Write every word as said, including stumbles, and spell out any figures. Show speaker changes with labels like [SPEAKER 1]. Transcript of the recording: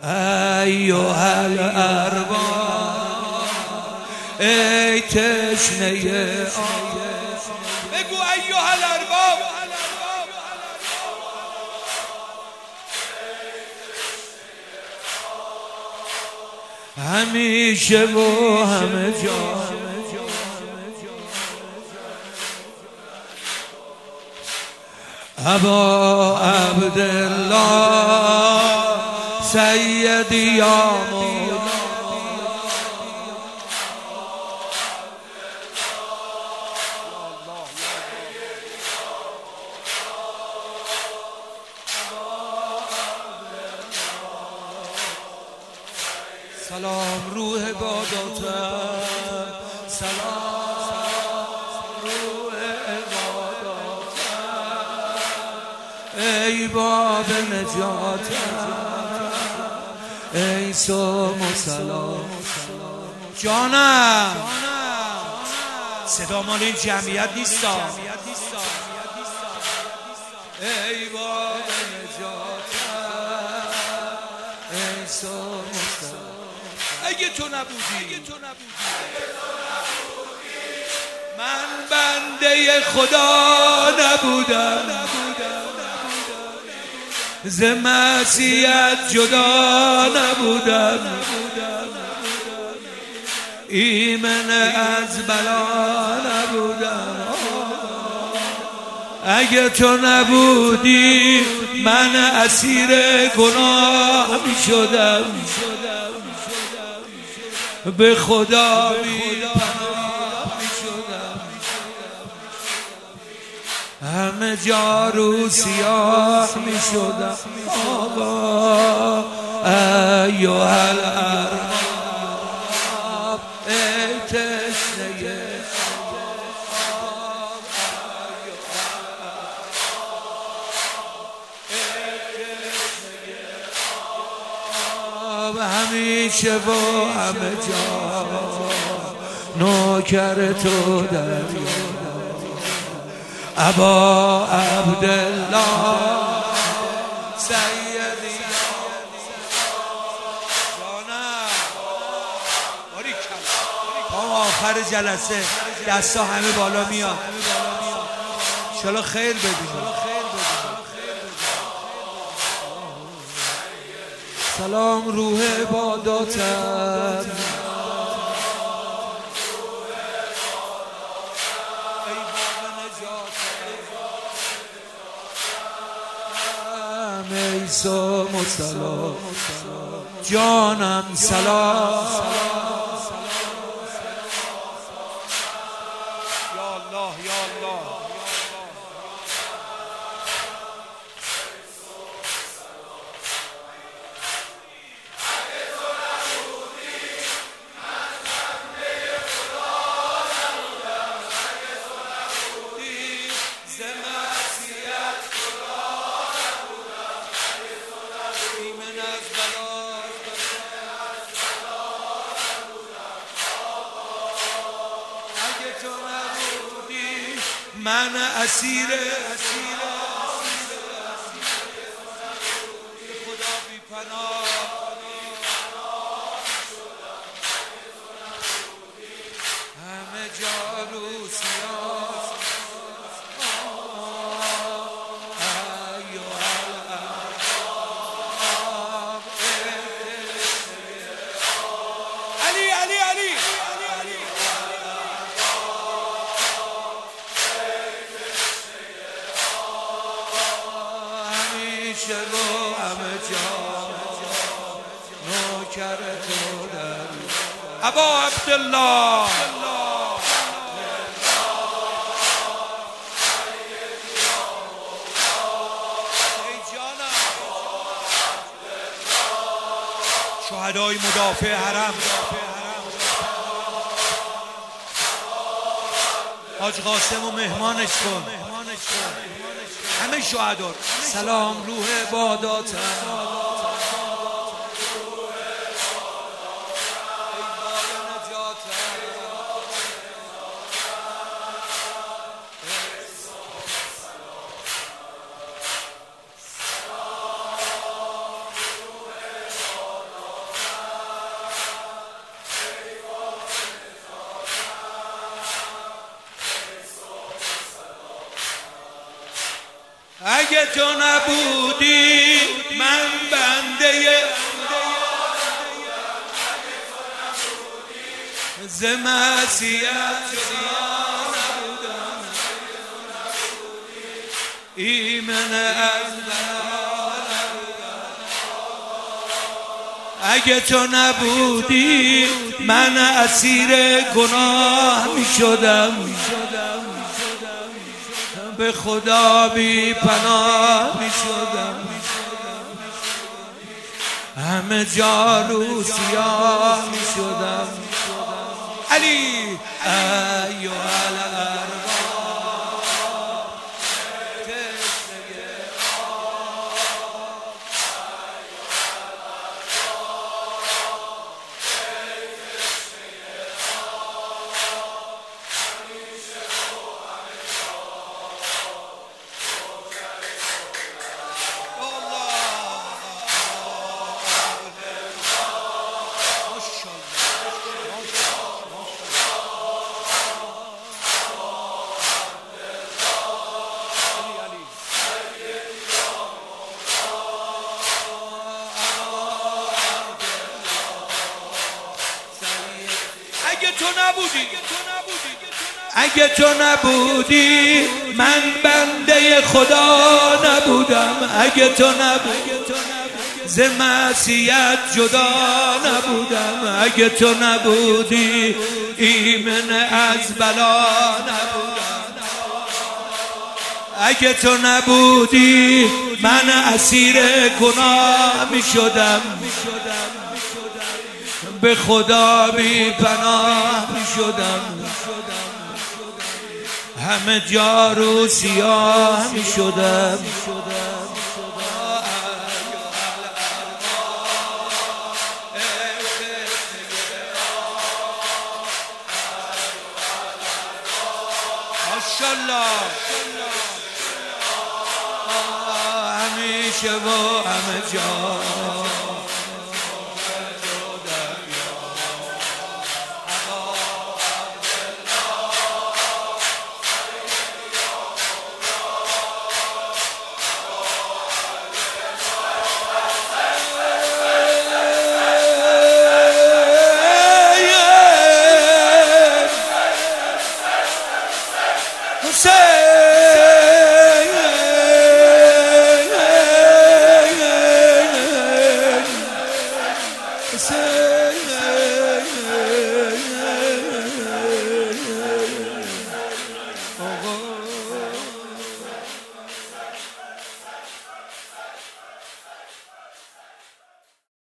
[SPEAKER 1] ایها الارباب ای تشنه آب. بگو ایها الارباب همیشه و همه جا. ابا عبدالله سیدی یا مولا سلام روح عباداتم، سلام روح عباداتم، ای باب نجاتم، ای سلام و سلام. جانم صدا مال این جمعیت نیست. ای باب نجاتم، ای سلام و سلام. اگه تو نبودی من بنده خدا نبودم، ز معصیت جدا نبودم، ایمن از بلا نبودم. اگه تو نبودی من اسیر گناه می شدم، به خدا بی پناه می شدم، همه جا رو سیاه می شدم. آقا ایها الارباب ای تشنه آب، آب همیشه و همه جا نوکر تو دریا. ابا عبدالله سیدی جانم تا آخر جلسه دستا همه بالا میاد. انشالله خیر ببینید. سلام روح عباداتم، ای سلام و سلام. جانم سلام. یا الله یا الله. من اسیر خدا بی پناه، همه جا رو سیاه. علی علی علی همیشه و همه جا نوکر تو در. ابا عبدالله شهدای مدافع حرم حاج قاسم و مهمانش کن، همه شهدا. سلام روح عباداتم، اگه تو نبودی من بنده ز معصیت ایمن از اگه تو نبودی من اسیر گناه می شدم، به خدا بی پناه می شدم، همه جا رو سیاه می شدم. علی ایوه الارواح اگه تو نبودی اگه تو نبودی من بنده خدا نبودم، اگه تو نبودی ز معصیت جدا نبودم، اگه تو نبودی ایمن از بلا نبودم، اگه تو نبودی من اسیر گناه می شدم، به خدا بی پناه می شدم، همه جا رو سیاه می شدم. ماشاءالله همیشه و همه جا Say